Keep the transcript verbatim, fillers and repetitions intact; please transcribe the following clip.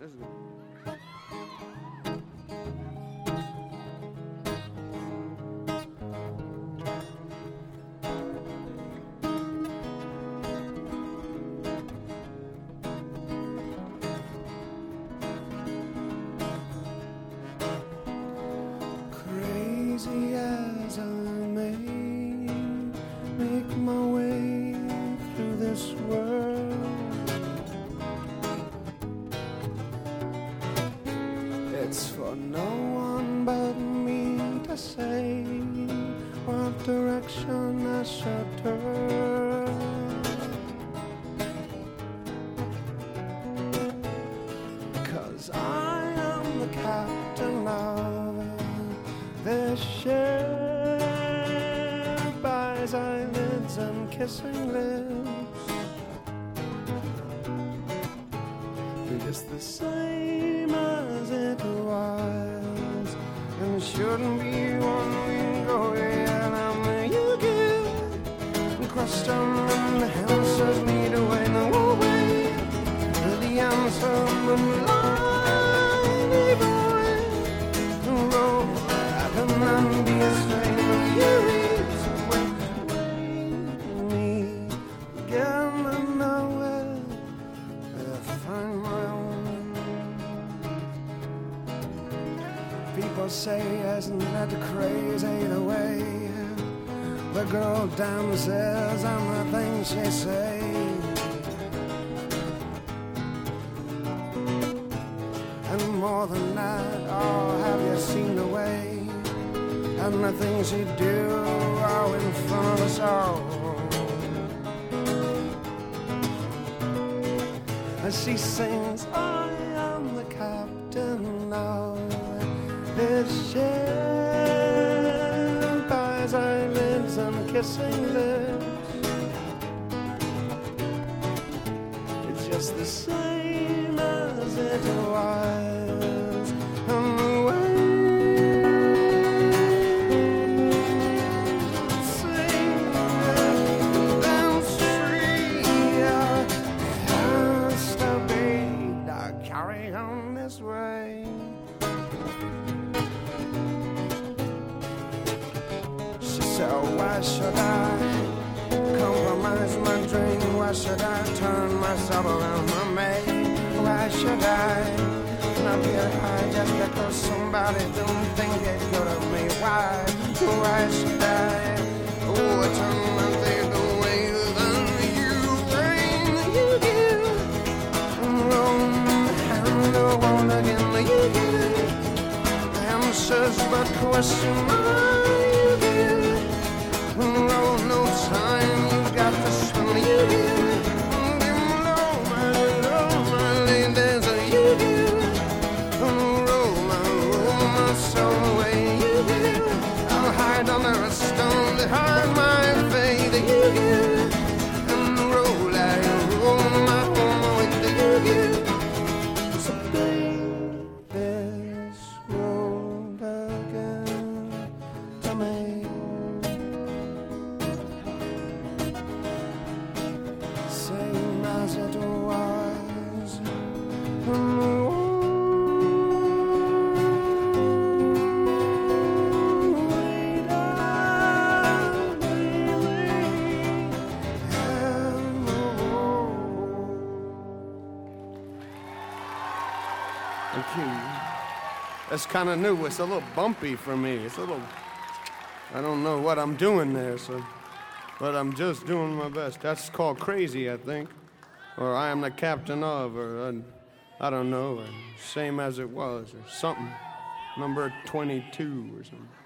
This is good. Crazy as I may make my way through this world, it's for no one but me to say what direction I should turn. 'Cause I am the captain of this ship, eyes, eyelids, and kissing lips. Just the same as it was, and shouldn't be one we go yet. I'm you give question and the answers lead away. No way, the answer on the line, even way. Roll back and then be a stranger. You reach away, away me again and nowhere to find my own. People say, isn't that crazy the way the girl dances and the things she says? And more than that, oh, have you seen the way and the things she do are in front of us all? As she sings, I am the captain of this ship, eyes, eyelids, and kissing lips. It's just the same as it was. And the way sing and free has to be to carry on this way. So why should I compromise my dream? Why should I turn myself around my mate? Why should I not get high just because somebody don't think it's good of me? Why? Why should I oh, turn my faith away than you rain? You give and roam and go on again. You give answers but question marks. No, no time, you got to swim. You give, give low, my low, my ladies. You give, roll my, roll my soul away. You give, I'll hide under a stone to hide my faith. You give, and roll, I roll my home away. You give, so take this road again to me. Same as it was from the way down, baby, and the Thank you. That's kind of new. It's a little bumpy for me. It's a little, I don't know what I'm doing there, so. But I'm just doing my best. That's called Crazy, I think. Or I am the captain of, or uh, I don't know, or Same as It Was, or something. Number twenty-two or something.